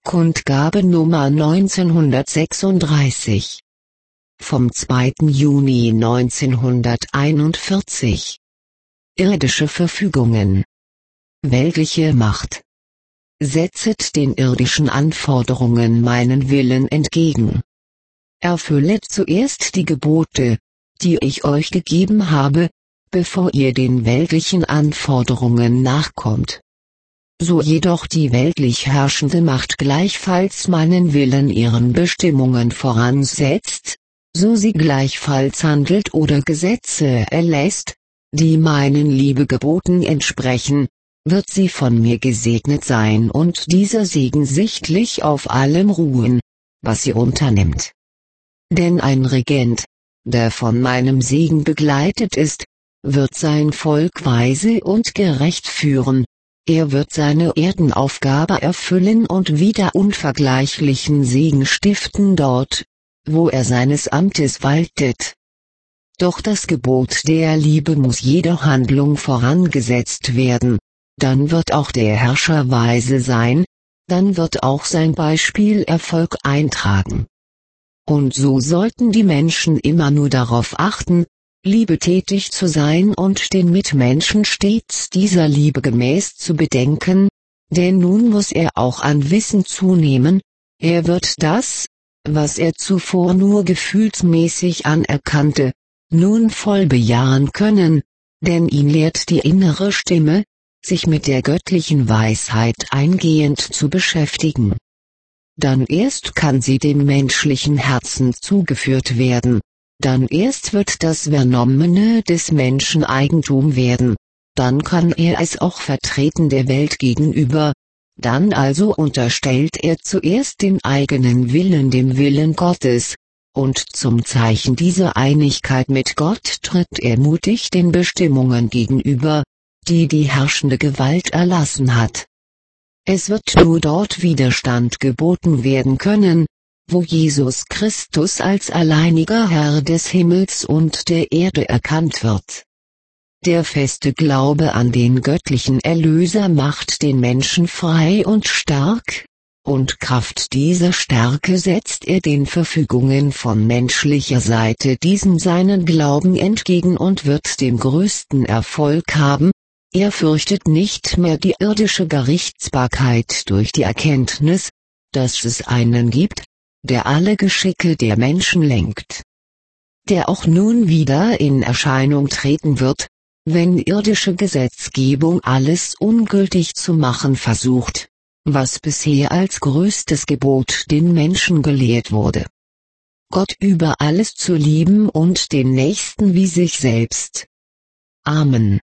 Kundgabe Nummer 1936 vom 2. Juni 1941. Irdische Verfügungen. Weltliche Macht. Setzet den irdischen Anforderungen meinen Willen entgegen. Erfüllet zuerst die Gebote, die ich euch gegeben habe, bevor ihr den weltlichen Anforderungen nachkommt. So jedoch die weltlich herrschende Macht gleichfalls meinen Willen ihren Bestimmungen voransetzt, so sie gleichfalls handelt oder Gesetze erlässt, die meinen Liebegeboten entsprechen, wird sie von mir gesegnet sein und dieser Segen sichtlich auf allem ruhen, was sie unternimmt. Denn ein Regent, der von meinem Segen begleitet ist, wird sein Volk weise und gerecht führen. Er wird seine Erdenaufgabe erfüllen und wieder unvergleichlichen Segen stiften dort, wo er seines Amtes waltet. Doch das Gebot der Liebe muss jeder Handlung vorangesetzt werden, dann wird auch der Herrscher weise sein, dann wird auch sein Beispiel Erfolg eintragen. Und so sollten die Menschen immer nur darauf achten, liebetätig zu sein und den Mitmenschen stets dieser Liebe gemäß zu bedenken, denn nun muss er auch an Wissen zunehmen, er wird das, was er zuvor nur gefühlsmäßig anerkannte, nun voll bejahen können, denn ihn lehrt die innere Stimme, sich mit der göttlichen Weisheit eingehend zu beschäftigen. Dann erst kann sie dem menschlichen Herzen zugeführt werden. Dann erst wird das Vernommene des Menschen Eigentum werden, dann kann er es auch vertreten der Welt gegenüber, dann also unterstellt er zuerst den eigenen Willen dem Willen Gottes, und zum Zeichen dieser Einigkeit mit Gott tritt er mutig den Bestimmungen gegenüber, die die herrschende Gewalt erlassen hat. Es wird nur dort Widerstand geboten werden können, wo Jesus Christus als alleiniger Herr des Himmels und der Erde erkannt wird. Der feste Glaube an den göttlichen Erlöser macht den Menschen frei und stark, und Kraft dieser Stärke setzt er den Verfügungen von menschlicher Seite diesen seinen Glauben entgegen und wird den größten Erfolg haben. Er fürchtet nicht mehr die irdische Gerichtsbarkeit durch die Erkenntnis, dass es einen gibt, der alle Geschicke der Menschen lenkt. Der auch nun wieder in Erscheinung treten wird, wenn irdische Gesetzgebung alles ungültig zu machen versucht, was bisher als größtes Gebot den Menschen gelehrt wurde. Gott über alles zu lieben und den Nächsten wie sich selbst. Amen.